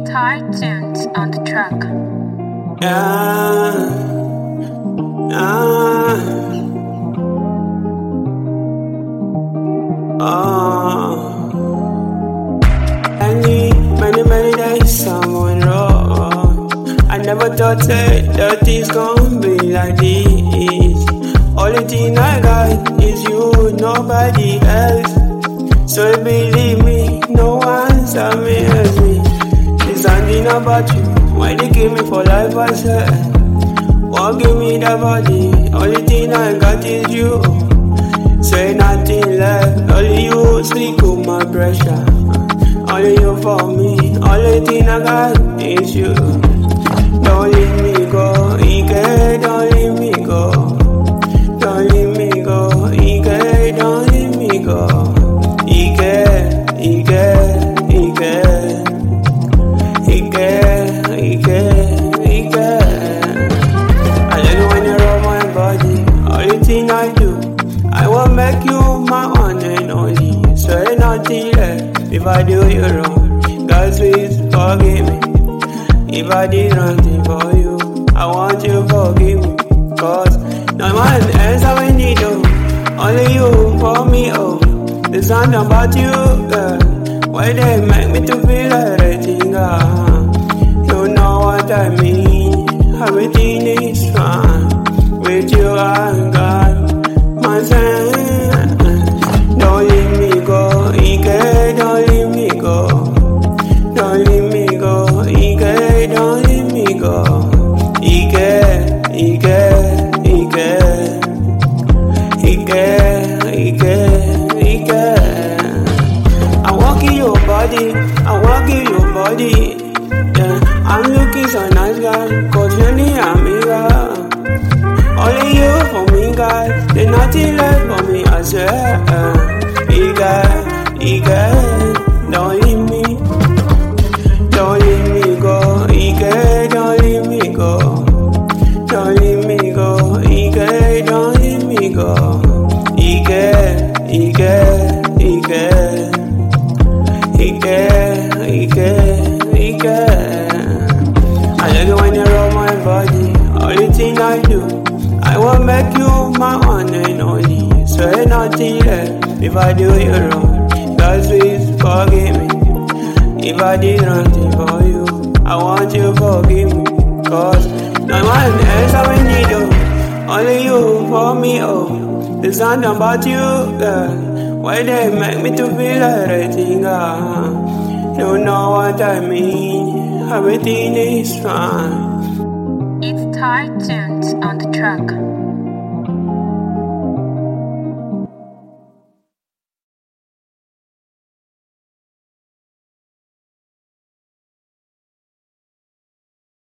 Thai tunes on the track. Yeah, many days someone wrong. I never thought that things gon' be like this. Only thing I got is you, nobody else. So believe me, no one else me. It's something about you, why they give me for life, I said. Won't give me the body, only thing I got is you. Say nothing left, only you sleep with my pressure. Only you for me, only thing I got is you. Don't leave me go, Ike, don't leave me go. Don't leave me go, Ike, don't leave me go. Ike, Ike, Ike, Ike, Ike, Ike. I like it when you rub my body, only thing I do. I won't make you my one and only. Say nothing left if I do you wrong. God please forgive me. If I did nothing for you, I want you to forgive me. Cause no one else I need you. Only you for me, oh. There's something about you, girl. Why they make me to feel everything, You know what I mean. Everything is fine. With you I got my son. Don't leave me go, Ike, don't leave me go. Don't leave me go, Ike, don't leave me go. Ike, Ike, Ike, Ike, Ike, Ike. I walk in your body, I walk in your body. Yeah, I'm looking so nice, girl, cause really I'm here. Only you for me, God. There's nothing left for me, I swear. Ike, don't leave me. Don't leave me go, Ike, don't leave me go. Don't leave me go, Ike, don't leave me go. Ike, Ike, Ike, Ike, Ike, Ike. I like it when you rub my body, only thing I do. I won't make you my one and only. Say nothing left if I do you wrong. God please forgive me. If I did nothing for you, I want you to forgive me. Cause no one else I need you. Only you for me, oh. There's something about you, girl. Why they make me to feel everything, You know what I mean. Everything is fine. It's Thai tunes on the track.